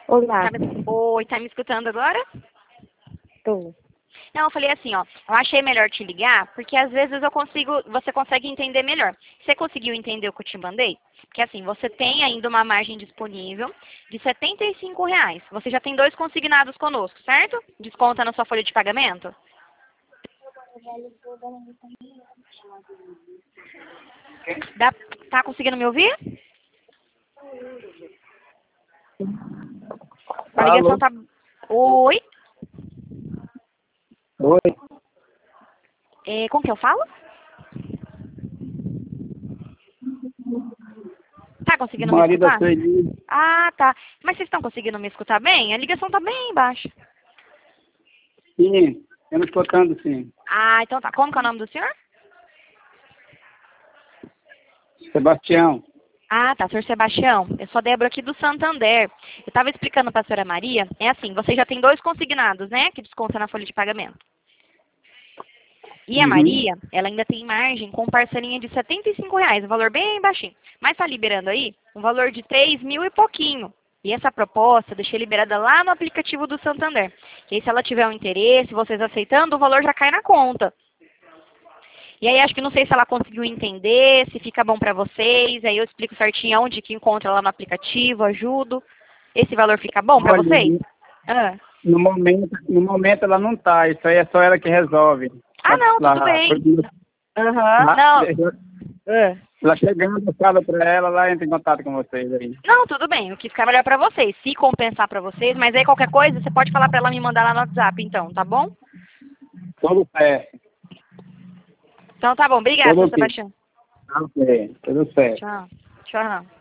Olá, Oi, tá me escutando agora? tô. Não, eu falei assim, ó, eu achei melhor te ligar, porque às vezes você consegue entender melhor. Você conseguiu entender o que eu te mandei? Porque assim, você tem ainda uma margem disponível de R$ 75. Você já tem 2 consignados conosco, certo? Desconta na sua folha de pagamento? Dá, tá conseguindo me ouvir? A ligação Alô? tá... Oi? Oi, Com quem eu falo? Tá conseguindo me marido da escutar? Sueli. Ah, tá. Mas vocês estão conseguindo me escutar bem? A ligação tá bem baixa. Sim, eu não escutando, sim. Ah, então tá. Como que é o nome do senhor? Sebastião. Ah, tá, senhor Sebastião. Eu sou a Débora aqui do Santander. Eu estava explicando para a senhora Maria. É assim, você já tem 2 consignados, né? Que desconta na folha de pagamento. E a Uhum. Maria, ela ainda tem margem com parcelinha de R$ 75, um valor bem baixinho. Mas está liberando aí um valor de 3 mil e pouquinho. E essa proposta eu deixei liberada lá no aplicativo do Santander. Que aí se ela tiver um interesse, vocês aceitando, o valor já cai na conta. E aí acho que não sei se ela conseguiu entender, se fica bom para vocês. Aí eu explico certinho onde que encontra lá no aplicativo, ajudo. Esse valor fica bom para Olha, vocês? Ah. no momento ela não tá, isso aí é só ela que resolve. Ah, não, tudo bem. Aham, Lá, não. Ah. ela chegando, eu falo pra ela, ela entra em contato com vocês aí. Não, tudo bem. O que ficar melhor pra vocês, se compensar pra vocês. Mas aí qualquer coisa, você pode falar pra ela me mandar lá no WhatsApp, então, tá bom? Tudo certo, Então tá bom. Obrigada, tudo seu ok. Sebastião. Ok, tudo certo. Tchau. Tchau.